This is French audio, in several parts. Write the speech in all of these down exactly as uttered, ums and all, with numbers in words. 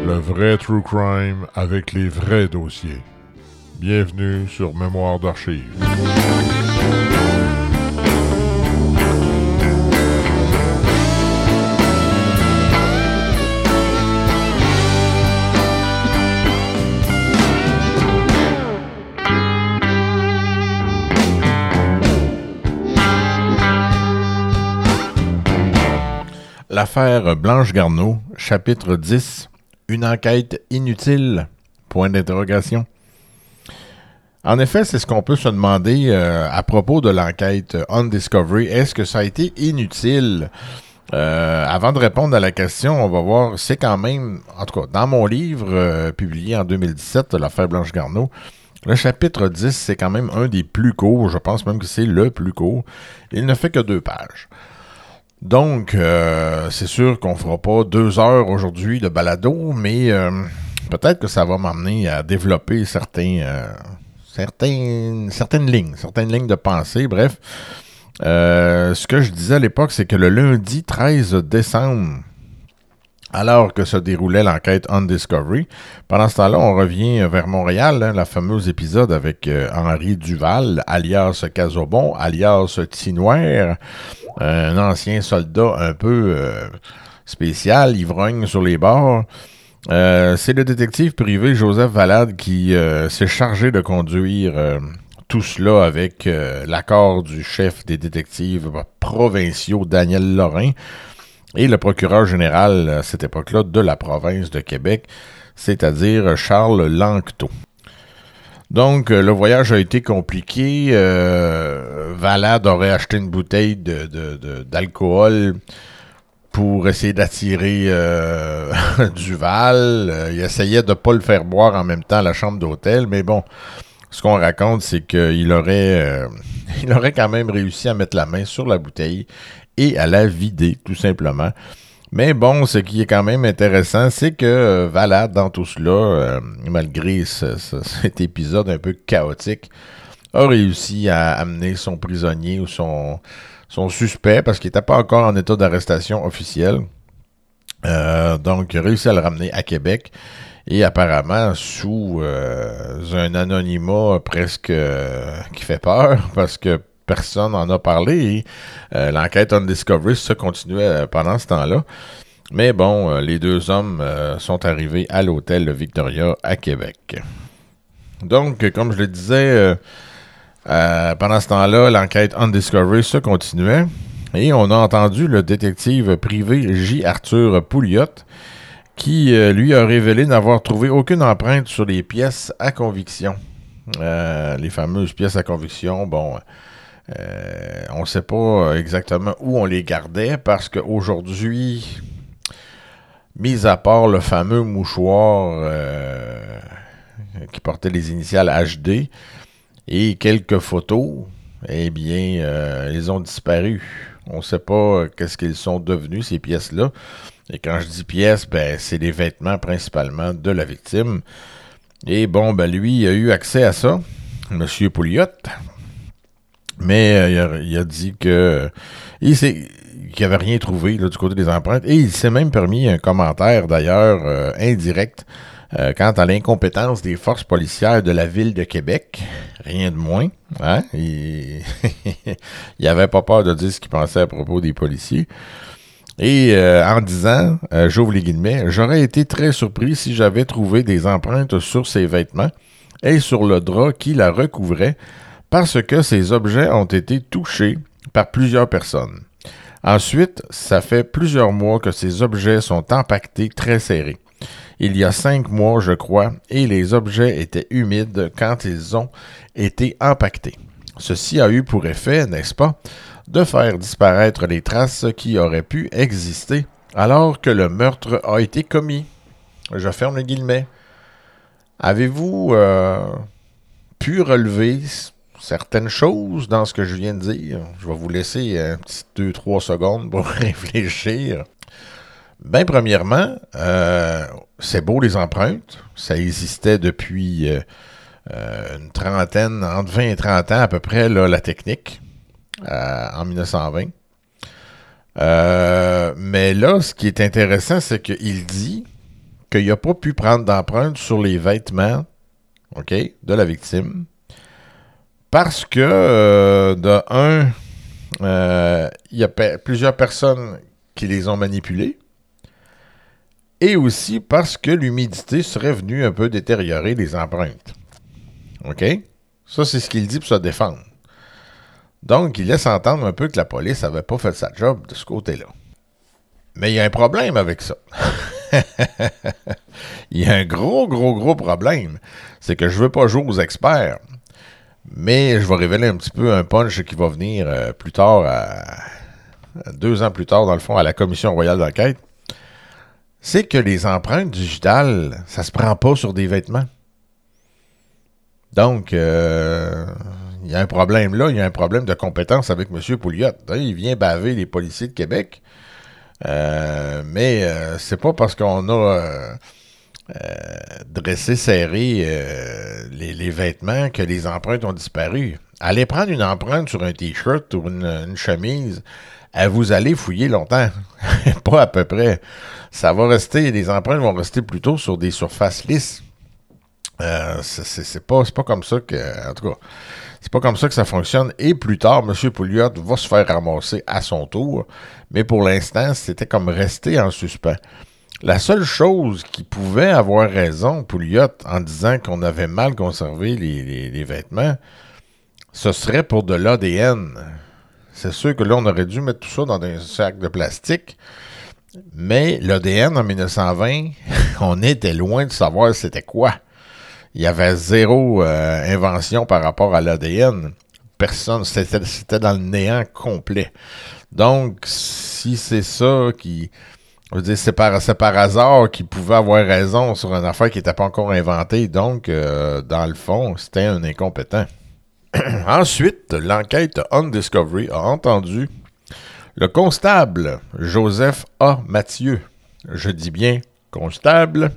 Le vrai True Crime avec les vrais dossiers. Bienvenue sur Mémoire d'Archives. L'affaire Blanche Garneau, chapitre dix, une enquête inutile, point d'interrogation. En effet, c'est ce qu'on peut se demander euh, à propos de l'enquête Undiscovery. Est-ce que ça a été inutile? Euh, avant de répondre à la question, on va voir, c'est quand même, en tout cas, dans mon livre euh, publié en deux mille dix-sept, l'affaire Blanche Garneau, le chapitre dix, c'est quand même un des plus courts, je pense même que c'est le plus court. Il ne fait que deux pages. Donc, euh, c'est sûr qu'on fera pas deux heures aujourd'hui de balado, mais euh, peut-être que ça va m'amener à développer certains, euh, certains, certaines lignes, certaines lignes de pensée. Bref, euh, ce que je disais à l'époque, c'est que le lundi treize décembre, alors que se déroulait l'enquête Undiscovery, pendant ce temps-là, on revient vers Montréal, hein, la fameuse épisode avec euh, Henri Duval, alias Casobon, alias Tinoir, un ancien soldat un peu euh, spécial, ivrogne sur les bords. Euh, c'est le détective privé Joseph Valade qui euh, s'est chargé de conduire euh, tout cela avec euh, l'accord du chef des détectives provinciaux Daniel Lorrain et le procureur général à cette époque-là de la province de Québec, c'est-à-dire Charles Lanctot. Donc, le voyage a été compliqué. Euh, Valade aurait acheté une bouteille de, de, de, d'alcool pour essayer d'attirer euh, Duval. Euh, il essayait de ne pas le faire boire en même temps à la chambre d'hôtel. Mais bon, ce qu'on raconte, c'est qu'il aurait, euh, il aurait quand même réussi à mettre la main sur la bouteille et à la vider, tout simplement. Mais bon, ce qui est quand même intéressant, c'est que euh, Valade, dans tout cela, euh, malgré ce, ce, cet épisode un peu chaotique, a réussi à amener son prisonnier ou son, son suspect, parce qu'il n'était pas encore en état d'arrestation officielle. Euh, donc, il a réussi à le ramener à Québec. Et apparemment, sous euh, un anonymat presque euh, qui fait peur, parce que personne n'en a parlé et euh, l'enquête Undiscovery se continuait euh, pendant ce temps-là. Mais bon, euh, les deux hommes euh, sont arrivés à l'hôtel Victoria à Québec. Donc, comme je le disais, euh, euh, pendant ce temps-là, l'enquête Undiscovery se continuait et on a entendu le détective privé J. Arthur Pouliot qui, euh, lui, a révélé n'avoir trouvé aucune empreinte sur les pièces à conviction. Euh, les fameuses pièces à conviction, bon... Euh, on ne sait pas exactement où on les gardait parce qu'aujourd'hui, mis à part le fameux mouchoir euh, qui portait les initiales H D et quelques photos, eh bien, euh, ils ont disparu. On ne sait pas qu'est-ce qu'ils sont devenus, ces pièces-là. Et quand je dis pièces, ben, c'est les vêtements principalement de la victime. Et bon, ben, lui, il a eu accès à ça, M. Pouliot. Mais euh, il, a, il a dit que il s'est, qu'il n'avait rien trouvé là, du côté des empreintes. Et il s'est même permis un commentaire, d'ailleurs, euh, indirect, euh, quant à l'incompétence des forces policières de la ville de Québec. Rien de moins. Hein? Il n'avait pas peur de dire ce qu'il pensait à propos des policiers. Et euh, en disant, euh, j'ouvre les guillemets, « J'aurais été très surpris si j'avais trouvé des empreintes sur ses vêtements et sur le drap qui la recouvrait, parce que ces objets ont été touchés par plusieurs personnes. Ensuite, ça fait plusieurs mois que ces objets sont empaquetés très serrés. Il y a cinq mois, je crois, et les objets étaient humides quand ils ont été empaquetés. Ceci a eu pour effet, n'est-ce pas, de faire disparaître les traces qui auraient pu exister alors que le meurtre a été commis. » Je ferme les guillemets. Avez-vous euh, pu relever certaines choses dans ce que je viens de dire? Je vais vous laisser un petit deux trois secondes pour réfléchir. Bien, premièrement, euh, c'est beau les empreintes. Ça existait depuis euh, euh, une trentaine, entre vingt et trente ans à peu près, là, la technique, euh, en dix-neuf cent vingt. Euh, mais là, ce qui est intéressant, c'est qu'il dit qu'il n'a pas pu prendre d'empreinte sur les vêtements, OK, de la victime parce que, euh, de un, euh, il y a pe- plusieurs personnes qui les ont manipulés et aussi parce que l'humidité serait venue un peu détériorer les empreintes. OK? Ça, c'est ce qu'il dit pour se défendre. Donc, il laisse entendre un peu que la police n'avait pas fait sa job de ce côté-là. Mais il y a un problème avec ça. Il y a un gros, gros, gros problème. C'est que je ne veux pas jouer aux experts, mais je vais révéler un petit peu un punch qui va venir euh, plus tard, à, deux ans plus tard, dans le fond, à la Commission royale d'enquête. C'est que les empreintes digitales, ça se prend pas sur des vêtements. Donc, euh, il y a un problème là, il y a un problème de compétence avec M. Pouliot. Il vient baver les policiers de Québec, euh, mais euh, c'est pas parce qu'on a euh, euh, dressé, serré euh, les, les vêtements que les empreintes ont disparu. Allez prendre une empreinte sur un T-shirt ou une, une chemise, vous allez fouiller longtemps. Pas à peu près. Ça va rester, les empreintes vont rester plutôt sur des surfaces lisses. Euh, c'est, c'est, c'est, pas, c'est pas comme ça que, en tout cas, c'est pas comme ça que ça fonctionne. Et plus tard, M. Pouliot va se faire ramasser à son tour. Mais pour l'instant, c'était comme rester en suspens. La seule chose qui pouvait avoir raison, Pouliot, en disant qu'on avait mal conservé les, les, les vêtements, ce serait pour de l'A D N. C'est sûr que là, on aurait dû mettre tout ça dans un sac de plastique. Mais l'A D N, en dix-neuf cent vingt, on était loin de savoir c'était quoi. Il y avait zéro euh, invention par rapport à l'A D N. Personne, c'était, c'était dans le néant complet. Donc, si c'est ça qui... Je veux dire, c'est par, c'est par hasard qu'il pouvait avoir raison sur une affaire qui n'était pas encore inventée. Donc, euh, dans le fond, c'était un incompétent. Ensuite, l'enquête On Discovery a entendu le constable Joseph A. Mathieu. Je dis bien constable.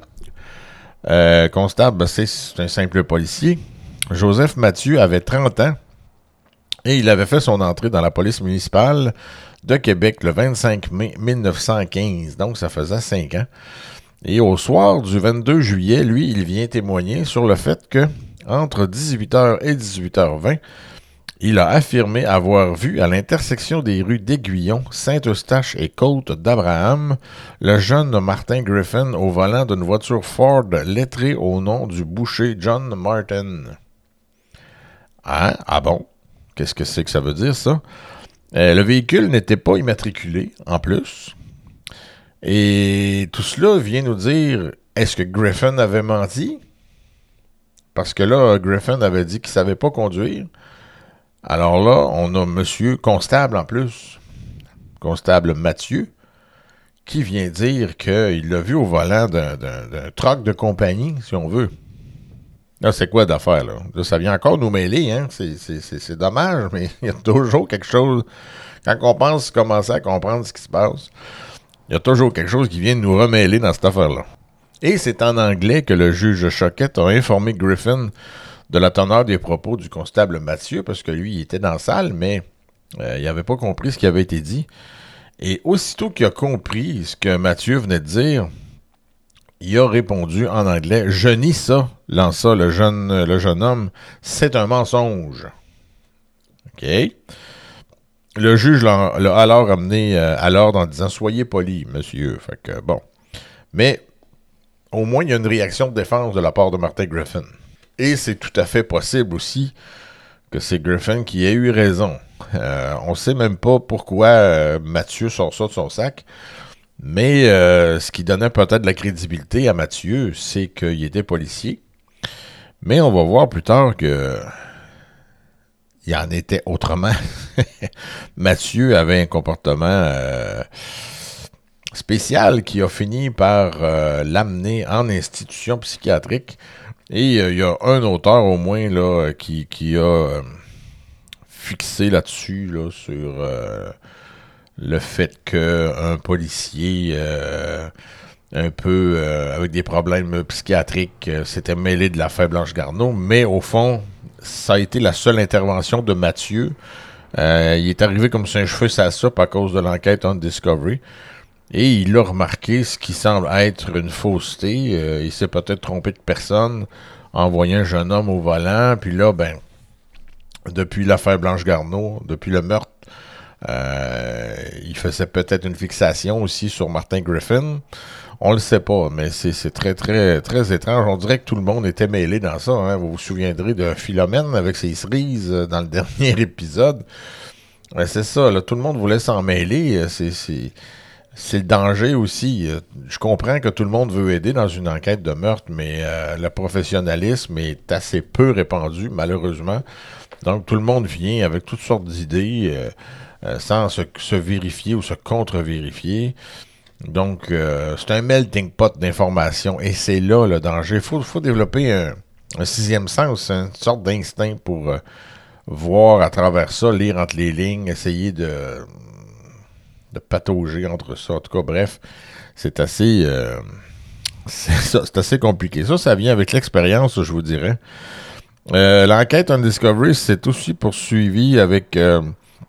Euh, constable, c'est, c'est un simple policier. Joseph Mathieu avait trente ans et il avait fait son entrée dans la police municipale de Québec le vingt-cinq mai mille neuf cent quinze. Donc, ça faisait cinq ans. Et au soir du vingt-deux juillet, lui, il vient témoigner sur le fait que entre dix-huit heures et dix-huit heures vingt, il a affirmé avoir vu à l'intersection des rues d'Aiguillon, Saint-Eustache et Côte-d'Abraham le jeune Martin Griffin au volant d'une voiture Ford lettrée au nom du boucher John Martin. Hein? Ah bon? Qu'est-ce que c'est que ça veut dire, ça? Euh, le véhicule n'était pas immatriculé, en plus. Et tout cela vient nous dire, est-ce que Griffin avait menti? Parce que là, Griffin avait dit qu'il ne savait pas conduire. Alors là, on a Monsieur Constable en plus, Constable Mathieu, qui vient dire qu'il l'a vu au volant d'un, d'un, d'un truck de compagnie, si on veut. Là, c'est quoi d'affaire, là? Là, ça vient encore nous mêler, hein? C'est, c'est, c'est, c'est dommage, mais il y a toujours quelque chose... Quand on pense commencer à comprendre ce qui se passe, il y a toujours quelque chose qui vient nous remêler dans cette affaire-là. Et c'est en anglais que le juge Choquette a informé Griffin de la teneur des propos du constable Mathieu, parce que lui, il était dans la salle, mais euh, il n'avait pas compris ce qui avait été dit. Et aussitôt qu'il a compris ce que Mathieu venait de dire, il a répondu en anglais « Je nie ça », lança le jeune, le jeune homme, « C'est un mensonge ». OK. Le juge l'a, l'a alors amené euh, à l'ordre en disant « Soyez poli, monsieur ». Fait que bon. Mais au moins, il y a une réaction de défense de la part de Martin Griffin. Et c'est tout à fait possible aussi que c'est Griffin qui ait eu raison. Euh, on ne sait même pas pourquoi euh, Mathieu sort ça de son sac, mais euh, ce qui donnait peut-être de la crédibilité à Mathieu, c'est qu'il était policier. Mais on va voir plus tard que il en était autrement. Mathieu avait un comportement euh, spécial qui a fini par euh, l'amener en institution psychiatrique. Et il euh, y a un auteur au moins là qui, qui a euh, fixé là-dessus là, sur euh, le fait qu'un policier euh, un peu euh, avec des problèmes psychiatriques euh, s'était mêlé de l'affaire Blanche Garneau, mais au fond, ça a été la seule intervention de Mathieu. Euh, il est arrivé comme si un cheveu sur la soupe à cause de l'enquête On Discovery. Et il a remarqué ce qui semble être une fausseté. Euh, il s'est peut-être trompé de personne en voyant un jeune homme au volant. Puis là, ben, depuis l'affaire Blanche Garneau, depuis le meurtre, euh, il faisait peut-être une fixation aussi sur Martin Griffin. On le sait pas, mais c'est, c'est très, très, très étrange. On dirait que tout le monde était mêlé dans ça. Hein. Vous vous souviendrez de Philomène avec ses cerises dans le dernier épisode. Ouais, c'est ça, là, tout le monde voulait s'en mêler. C'est, c'est, c'est le danger aussi. Je comprends que tout le monde veut aider dans une enquête de meurtre, mais euh, le professionnalisme est assez peu répandu, malheureusement. Donc, tout le monde vient avec toutes sortes d'idées euh, euh, sans se, se vérifier ou se contre-vérifier. Donc, euh, c'est un melting pot d'informations et c'est là le danger. Il faut, faut développer un, un sixième sens, une sorte d'instinct pour euh, voir à travers ça, lire entre les lignes, essayer de, de patauger entre ça. En tout cas, bref, c'est assez, euh, c'est, ça, c'est assez compliqué. Ça, ça vient avec l'expérience, je vous dirais. Euh, l'enquête on Discovery s'est aussi poursuivie avec... Euh,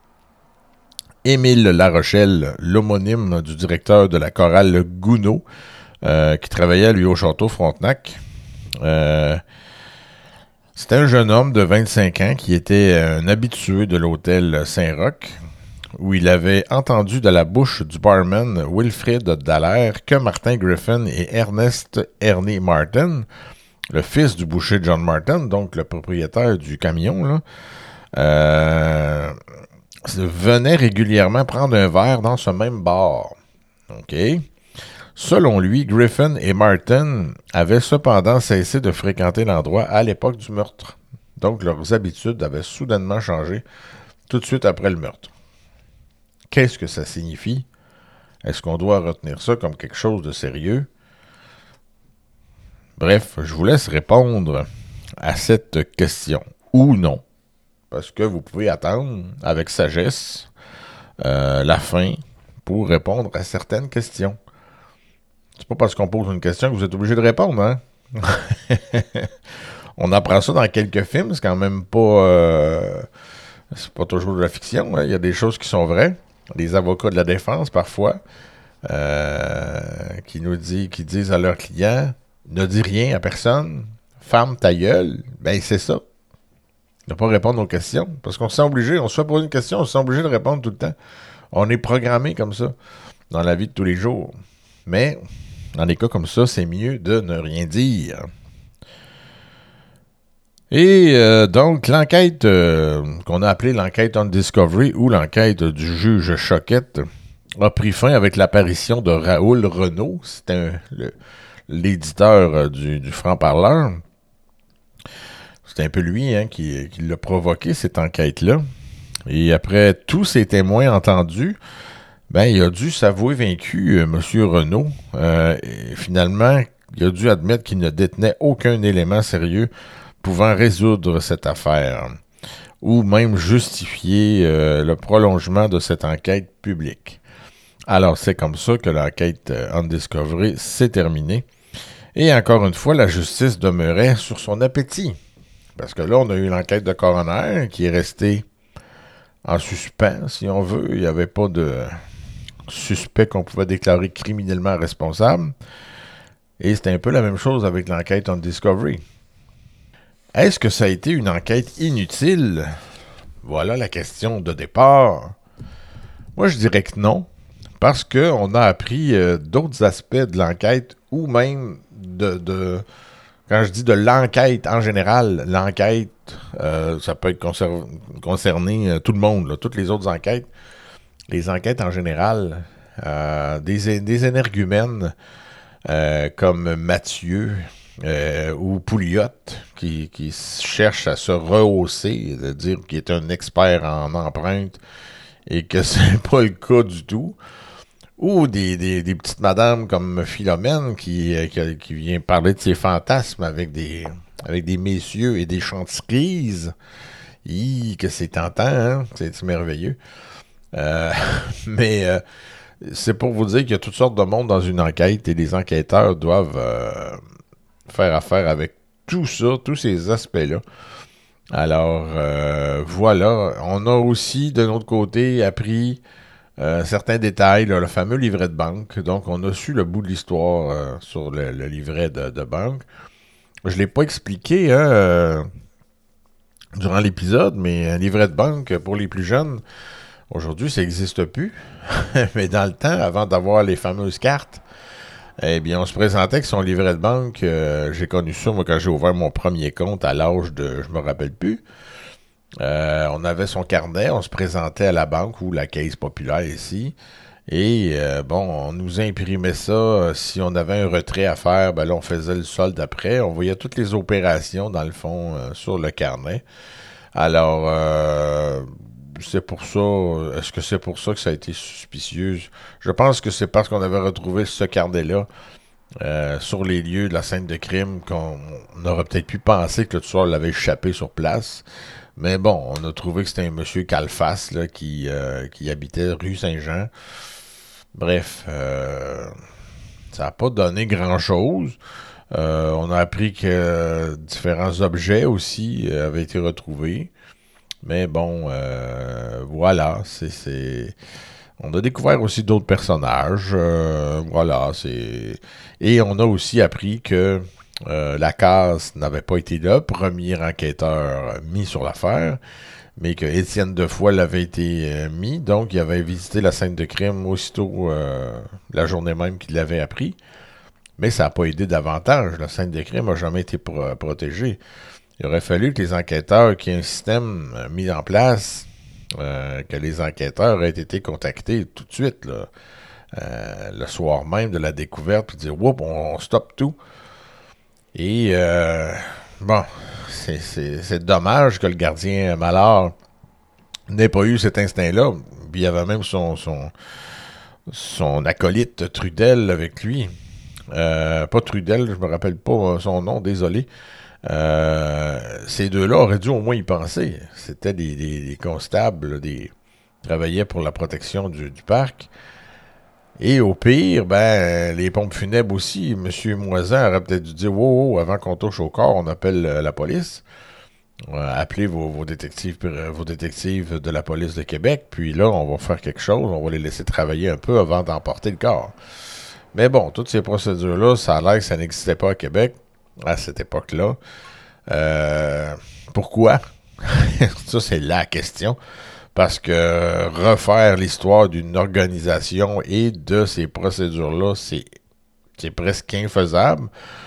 Émile Larochelle, l'homonyme du directeur de la chorale Gounod, euh, qui travaillait lui au château Frontenac. Euh, c'était un jeune homme de vingt-cinq ans qui était un habitué de l'hôtel Saint-Roch, où il avait entendu de la bouche du barman Wilfrid Dallaire que Martin Griffin et Ernest Ernie Martin, le fils du boucher John Martin, donc le propriétaire du camion, là, euh, venait régulièrement prendre un verre dans ce même bar. OK. Selon lui, Griffin et Martin avaient cependant cessé de fréquenter l'endroit à l'époque du meurtre. Donc, leurs habitudes avaient soudainement changé tout de suite après le meurtre. Qu'est-ce que ça signifie? Est-ce qu'on doit retenir ça comme quelque chose de sérieux? Bref, je vous laisse répondre à cette question. Ou non. Parce que vous pouvez attendre avec sagesse euh, la fin pour répondre à certaines questions. C'est pas parce qu'on pose une question que vous êtes obligé de répondre, hein? On apprend ça dans quelques films, c'est quand même pas... Euh, c'est pas toujours de la fiction, hein? Il y a des choses qui sont vraies. Les avocats de la défense, parfois, euh, qui nous disent, qui disent à leurs clients, ne dis rien à personne, ferme ta gueule, ben c'est ça. Ne pas répondre aux questions. Parce qu'on se sent obligé, on se fait poser une question, on se sent obligé de répondre tout le temps. On est programmé comme ça dans la vie de tous les jours. Mais, dans des cas comme ça, c'est mieux de ne rien dire. Et euh, donc, l'enquête euh, qu'on a appelée l'enquête on Discovery ou l'enquête du juge Choquette a pris fin avec l'apparition de Raoul Renaud. C'était un, le, l'éditeur du, du Franc-Parleur. C'est un peu lui hein, qui, qui l'a provoqué, cette enquête-là. Et après tous ces témoins entendus, ben, il a dû s'avouer vaincu, euh, M. Renaud. Euh, et finalement, il a dû admettre qu'il ne détenait aucun élément sérieux pouvant résoudre cette affaire ou même justifier euh, le prolongement de cette enquête publique. Alors, c'est comme ça que l'enquête euh, on Discovery s'est terminée. Et encore une fois, la justice demeurait sur son appétit. Parce que là, on a eu l'enquête de coroner qui est restée en suspens, si on veut. Il n'y avait pas de suspect qu'on pouvait déclarer criminellement responsable. Et c'était un peu la même chose avec l'enquête on Discovery. Est-ce que ça a été une enquête inutile? Voilà la question de départ. Moi, je dirais que non. Parce qu'on a appris euh, d'autres aspects de l'enquête ou même de... de Quand je dis de l'enquête en général, l'enquête, euh, ça peut être concer- concerné euh, tout le monde, là, toutes les autres enquêtes. Les enquêtes en général, euh, des, des énergumènes euh, comme Mathieu euh, ou Pouliot qui, qui cherchent à se rehausser, de dire qu'il est un expert en empreintes et que c'est pas le cas du tout. Ou des, des, des petites madames comme Philomène qui, qui, qui vient parler de ses fantasmes avec des, avec des messieurs et des chantises. Hi, que c'est tentant, hein? C'est, c'est merveilleux. Euh, mais euh, c'est pour vous dire qu'il y a toutes sortes de monde dans une enquête et les enquêteurs doivent euh, faire affaire avec tout ça, tous ces aspects-là. Alors, euh, voilà. On a aussi, de notre côté, appris euh, certains détails, là, le fameux livret de banque. Donc, on a su le bout de l'histoire euh, sur le, le livret de, de banque. Je ne l'ai pas expliqué hein, euh, durant l'épisode, mais un livret de banque pour les plus jeunes, aujourd'hui, ça n'existe plus. Mais dans le temps, avant d'avoir les fameuses cartes, eh bien, on se présentait avec son livret de banque. Euh, j'ai connu ça, moi, quand j'ai ouvert mon premier compte à l'âge de, je me rappelle plus. Euh, on avait son carnet, on se présentait à la banque ou la caisse populaire ici. Et euh, bon, on nous imprimait ça. Euh, si on avait un retrait à faire, ben là, on faisait le solde après. On voyait toutes les opérations, dans le fond, euh, sur le carnet. Alors, euh, c'est pour ça. Est-ce que c'est pour ça que ça a été suspicieux? Je pense que c'est parce qu'on avait retrouvé ce carnet-là euh, sur les lieux de la scène de crime qu'on aurait peut-être pu penser que le tueur l'avait échappé sur place. Mais bon, on a trouvé que c'était un monsieur Calfas là, qui, euh, qui habitait rue Saint-Jean. Bref, euh, ça n'a pas donné grand-chose. Euh, on a appris que euh, différents objets aussi euh, avaient été retrouvés. Mais bon, euh, voilà, c'est, c'est... On a découvert aussi d'autres personnages. Euh, voilà, c'est... Et on a aussi appris que euh, Lacasse n'avait pas été le premier enquêteur mis sur l'affaire, mais que Étienne Defoy l'avait été euh, mis. Donc, il avait visité la scène de crime aussitôt euh, la journée même qu'il l'avait appris. Mais ça n'a pas aidé davantage. La scène de crime n'a jamais été pro- protégée. Il aurait fallu que les enquêteurs, qu'il y ait un système euh, mis en place, euh, que les enquêteurs aient été contactés tout de suite, là, euh, le soir même de la découverte, puis dire « Whoop, on, on stoppe tout ». Et, euh, bon, c'est, c'est, c'est dommage que le gardien Mallard n'ait pas eu cet instinct-là. Puis il y avait même son, son, son acolyte Trudel avec lui. Euh, pas Trudel, je me rappelle pas son nom, désolé. Euh, ces deux-là auraient dû au moins y penser. C'était des, des, des constables, des travaillaient pour la protection du, du parc. Et au pire, ben, les pompes funèbres aussi, M. Moisan aurait peut-être dû dire « Wow, wow, avant qu'on touche au corps, on appelle euh, la police. Euh, appelez vos, vos détectives vos détectives de la police de Québec, puis là, on va faire quelque chose, on va les laisser travailler un peu avant d'emporter le corps. » Mais bon, toutes ces procédures-là, ça a l'air que ça n'existait pas à Québec à cette époque-là. Euh, pourquoi? Ça, c'est la question. Parce que refaire l'histoire d'une organisation et de ces procédures-là, c'est, c'est presque infaisable.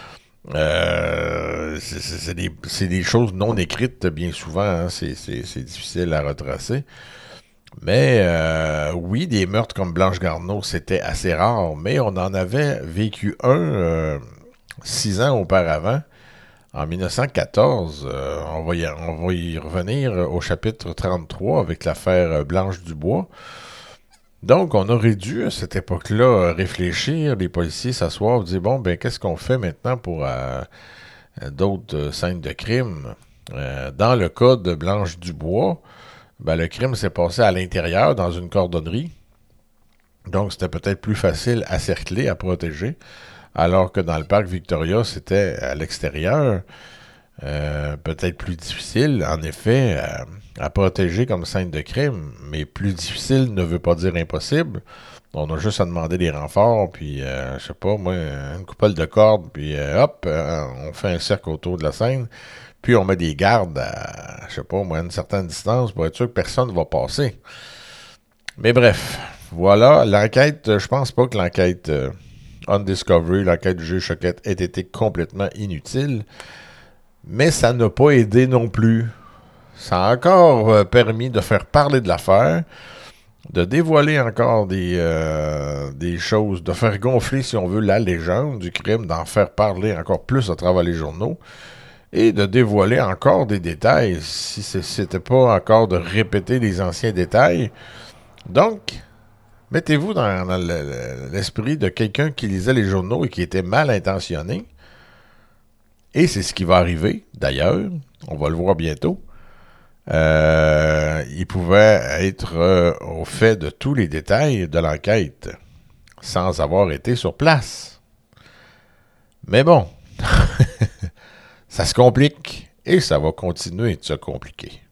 Euh, c'est, c'est, c'est, des, c'est des choses non écrites bien souvent. Hein. C'est, c'est, c'est difficile à retracer. Mais euh, oui, des meurtres comme Blanche Garneau, c'était assez rare. Mais on en avait vécu un euh, six ans auparavant. En dix-neuf cent quatorze, euh, on, va y, on va y revenir au chapitre trente-trois avec l'affaire Blanche Dubois. Donc, on aurait dû, à cette époque-là, réfléchir, les policiers s'asseoir et dire, bon, ben, qu'est-ce qu'on fait maintenant pour euh, d'autres scènes de crime? Euh, dans le cas de Blanche Dubois, ben, le crime s'est passé à l'intérieur, dans une cordonnerie. Donc, c'était peut-être plus facile à cercler, à protéger. Alors que dans le parc Victoria, c'était à l'extérieur, euh, peut-être plus difficile, en effet, à, à protéger comme scène de crime, mais plus difficile ne veut pas dire impossible. On a juste à demander des renforts, puis, euh, je sais pas, moi, une coupole de corde, puis euh, hop, euh, on fait un cercle autour de la scène, puis on met des gardes à, je sais pas, moi, à une certaine distance pour être sûr que personne ne va passer. Mais bref, voilà, l'enquête, je pense pas que l'enquête... Euh, Undiscovery, l'enquête du juge Choquette, ait été complètement inutile. Mais ça n'a pas aidé non plus. Ça a encore euh, permis de faire parler de l'affaire, de dévoiler encore des, euh, des choses, de faire gonfler, si on veut, la légende du crime, d'en faire parler encore plus à travers les journaux, et de dévoiler encore des détails, si c'était pas encore de répéter les anciens détails. Donc... mettez-vous dans, dans le, l'esprit de quelqu'un qui lisait les journaux et qui était mal intentionné. Et c'est ce qui va arriver, d'ailleurs. On va le voir bientôt. Euh, il pouvait être euh, au fait de tous les détails de l'enquête, sans avoir été sur place. Mais bon, ça se complique et ça va continuer de se compliquer.